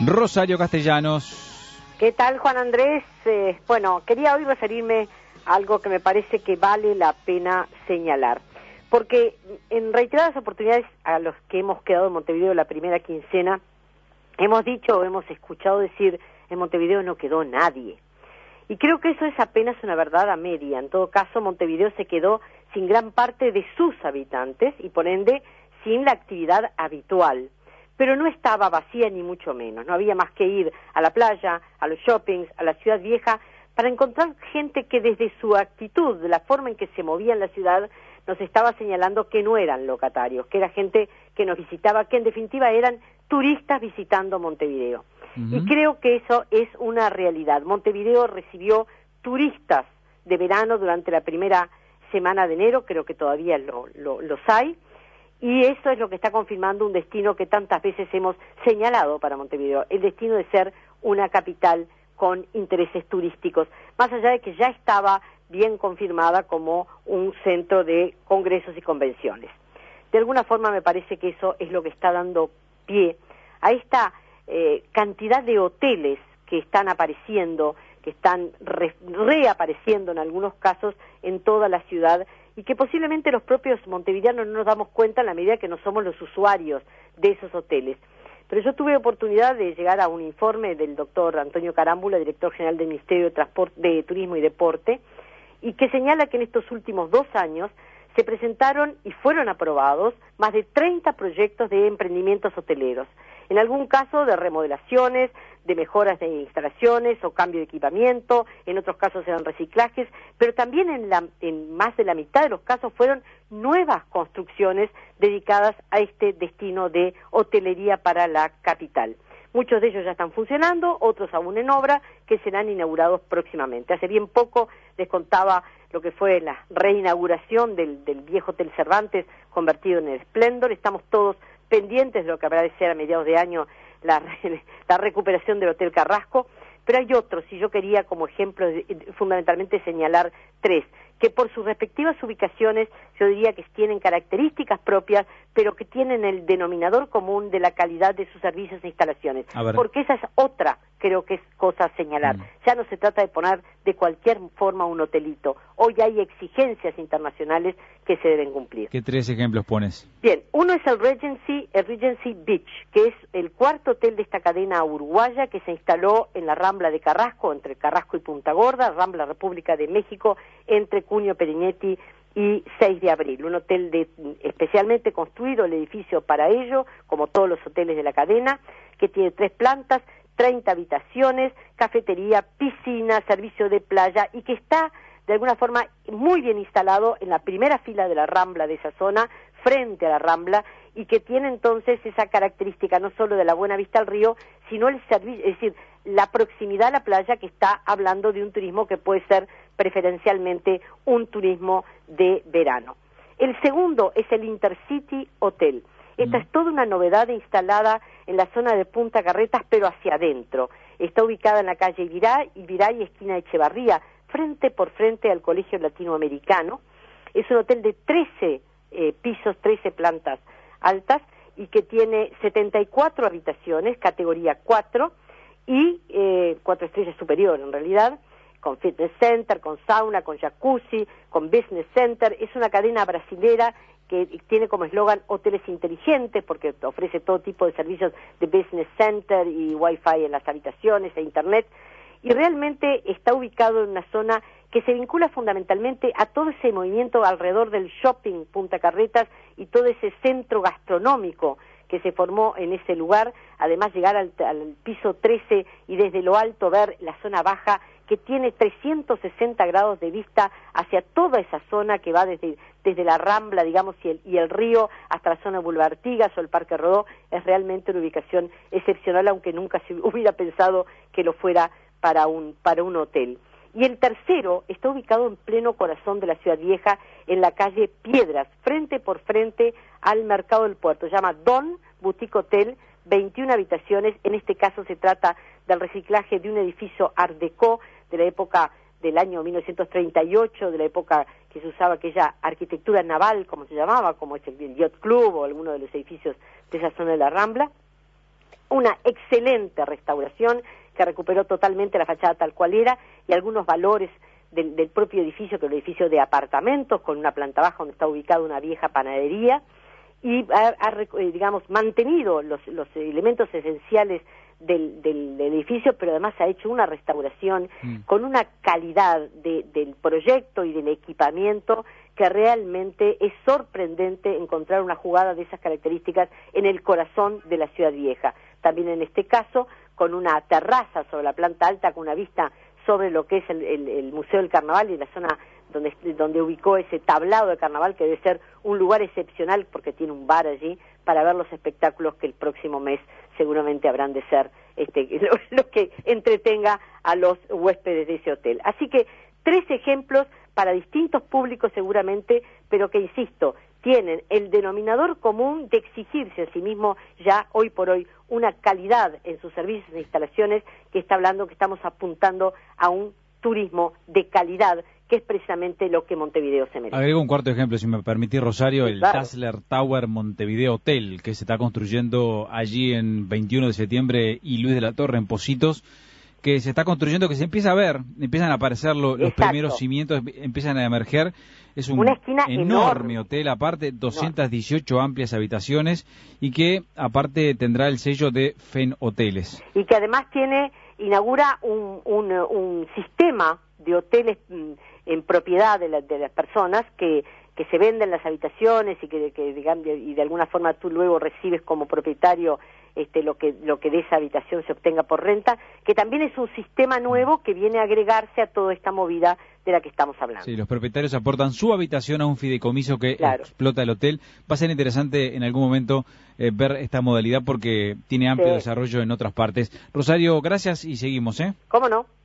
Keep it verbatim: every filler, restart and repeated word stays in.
Rosario Castellanos. ¿Qué tal, Juan Andrés? Eh, bueno, quería hoy referirme a algo que me parece que vale la pena señalar, porque en reiteradas oportunidades a los que hemos quedado en Montevideo la primera quincena, hemos dicho o hemos escuchado decir, en Montevideo no quedó nadie. Y creo que eso es apenas una verdad a media. En todo caso, Montevideo se quedó sin gran parte de sus habitantes y por ende sin la actividad habitual. Pero no estaba vacía ni mucho menos. No había más que ir a la playa, a los shoppings, a la ciudad vieja, para encontrar gente que desde su actitud, de la forma en que se movía en la ciudad, nos estaba señalando que no eran locatarios, que era gente que nos visitaba, que en definitiva eran turistas visitando Montevideo. Uh-huh. Y creo que eso es una realidad. Montevideo recibió turistas de verano durante la primera semana de enero, creo que todavía lo, lo, los hay, y eso es lo que está confirmando un destino que tantas veces hemos señalado para Montevideo, el destino de ser una capital con intereses turísticos, más allá de que ya estaba bien confirmada como un centro de congresos y convenciones. De alguna forma me parece que eso es lo que está dando pie a esta eh, cantidad de hoteles que están apareciendo, que están re, reapareciendo en algunos casos en toda la ciudad y que posiblemente los propios montevideanos no nos damos cuenta en la medida que no somos los usuarios de esos hoteles. Pero yo tuve oportunidad de llegar a un informe del doctor Antonio Carámbula, director general del Ministerio de, Transporte, de Turismo y Deporte, y que señala que en estos últimos dos años se presentaron y fueron aprobados más de treinta proyectos de emprendimientos hoteleros, en algún caso de remodelaciones, de mejoras de instalaciones o cambio de equipamiento, en otros casos eran reciclajes, pero también en, la, en más de la mitad de los casos fueron nuevas construcciones dedicadas a este destino de hotelería para la capital. Muchos de ellos ya están funcionando, otros aún en obra, que serán inaugurados próximamente. Hace bien poco les contaba lo que fue la reinauguración del, del viejo Hotel Cervantes, convertido en el Splendor. Estamos todos pendientes de lo que habrá de ser a mediados de año la, la recuperación del Hotel Carrasco, pero hay otros, y yo quería como ejemplo fundamentalmente señalar tres, que por sus respectivas ubicaciones yo diría que tienen características propias, pero que tienen el denominador común de la calidad de sus servicios e instalaciones, porque esa es otra, creo que es cosa a señalar. Mm. Ya no se trata de poner de cualquier forma un hotelito, hoy hay exigencias internacionales que se deben cumplir. ¿Qué tres ejemplos pones? Bien, uno es el Regency, el Regency Beach, que es el cuarto hotel de esta cadena uruguaya que se instaló en la Rambla de Carrasco, entre Carrasco y Punta Gorda, Rambla República de México, entre Cunio Perinetti y seis de abril, un hotel de, especialmente construido el edificio para ello, como todos los hoteles de la cadena, que tiene tres plantas, treinta habitaciones, cafetería, piscina, servicio de playa y que está de alguna forma muy bien instalado en la primera fila de la Rambla de esa zona, frente a la Rambla, y que tiene entonces esa característica no solo de la buena vista al río, sino el servicio, es decir, la proximidad a la playa, que está hablando de un turismo que puede ser preferencialmente un turismo de verano. El segundo es el Intercity Hotel. Esta mm. es toda una novedad instalada en la zona de Punta Carretas, pero hacia adentro. Está ubicada en la calle Ibiray, Ibiray esquina Echevarría, frente por frente al Colegio Latinoamericano. Es un hotel de trece eh, pisos, trece plantas altas, y que tiene setenta y cuatro habitaciones, categoría cuatro, y eh, cuatro estrellas superior en realidad, con fitness center, con sauna, con jacuzzi, con business center. Es una cadena brasilera que tiene como eslogan hoteles inteligentes, porque ofrece todo tipo de servicios de business center y wifi en las habitaciones e internet, y realmente está ubicado en una zona que se vincula fundamentalmente a todo ese movimiento alrededor del shopping Punta Carretas y todo ese centro gastronómico que se formó en ese lugar, además llegar al, al piso trece y desde lo alto ver la zona baja, que tiene trescientos sesenta grados de vista hacia toda esa zona que va desde, desde la Rambla, digamos, y el, y el río hasta la zona de Boulevard Artigas o el Parque Rodó. Es realmente una ubicación excepcional, aunque nunca se hubiera pensado que lo fuera para un, para un hotel. Y el tercero está ubicado en pleno corazón de la Ciudad Vieja, en la calle Piedras, frente por frente al Mercado del Puerto. Se llama Don Boutique Hotel, veintiuna habitaciones. En este caso se trata del reciclaje de un edificio Art Deco de la época del año mil novecientos treinta y ocho, de la época que se usaba aquella arquitectura naval, como se llamaba, como es el Yacht Club o alguno de los edificios de esa zona de la Rambla. una excelente restauración que recuperó totalmente la fachada tal cual era y algunos valores del, del propio edificio, que es un edificio de apartamentos con una planta baja donde está ubicada una vieja panadería, y ha, ha digamos, mantenido los, los elementos esenciales del, del, del edificio, pero además ha hecho una restauración mm. con una calidad de, del proyecto y del equipamiento que realmente es sorprendente encontrar una jugada de esas características en el corazón de la ciudad vieja. También en este caso, con una terraza sobre la planta alta, con una vista sobre lo que es el, el, el Museo del Carnaval y la zona donde, donde ubicó ese tablado de carnaval, que debe ser un lugar excepcional porque tiene un bar allí para ver los espectáculos que el próximo mes seguramente habrán de ser este, lo, lo que entretenga a los huéspedes de ese hotel. Así que tres ejemplos para distintos públicos seguramente, pero que, insisto, tienen el denominador común de exigirse a sí mismo ya hoy por hoy una calidad en sus servicios e instalaciones, que está hablando que estamos apuntando a un turismo de calidad, que es precisamente lo que Montevideo se merece. Agrego un cuarto ejemplo, si me permitís, Rosario, sí, el claro. Dazzler Tower Montevideo Hotel, que se está construyendo allí en veintiuno de septiembre y Luis de la Torre, en Pocitos, que se está construyendo, que se empieza a ver, empiezan a aparecer lo, los primeros cimientos, empiezan a emerger. Es un Una esquina enorme, enorme hotel, aparte doscientas dieciocho enorme. Amplias habitaciones, y que aparte tendrá el sello de Fen Hoteles. Y que además tiene, inaugura un, un, un sistema de hoteles en propiedad de, la, de las personas que que se venden las habitaciones y que, que digamos, y de alguna forma tú luego recibes como propietario este lo que lo que de esa habitación se obtenga por renta, que también es un sistema nuevo que viene a agregarse a toda esta movida de la que estamos hablando. Sí, los propietarios aportan su habitación a un fideicomiso que claro. explota el hotel. Va a ser interesante en algún momento eh, ver esta modalidad porque tiene amplio sí. desarrollo en otras partes. Rosario, gracias y seguimos, ¿eh? ¿Cómo no?